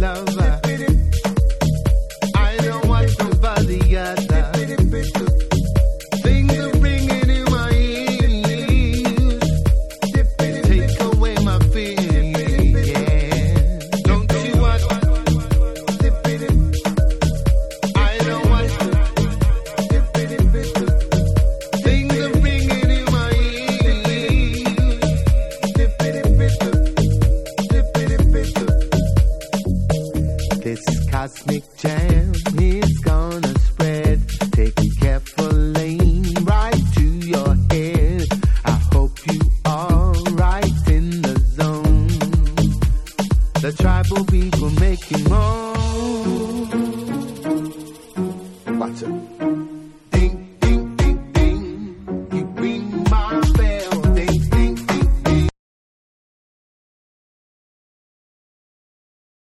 lover. I don't want nobody other. Things are ringing in my ears. Take away my fear. Yeah. Don't you want? I don't want to. Things are ringing in my ears. This cosmic jam is gonna spread. Take a careful aim right to your head. I hope you are right in the zone. The tribal people making more. Watch it.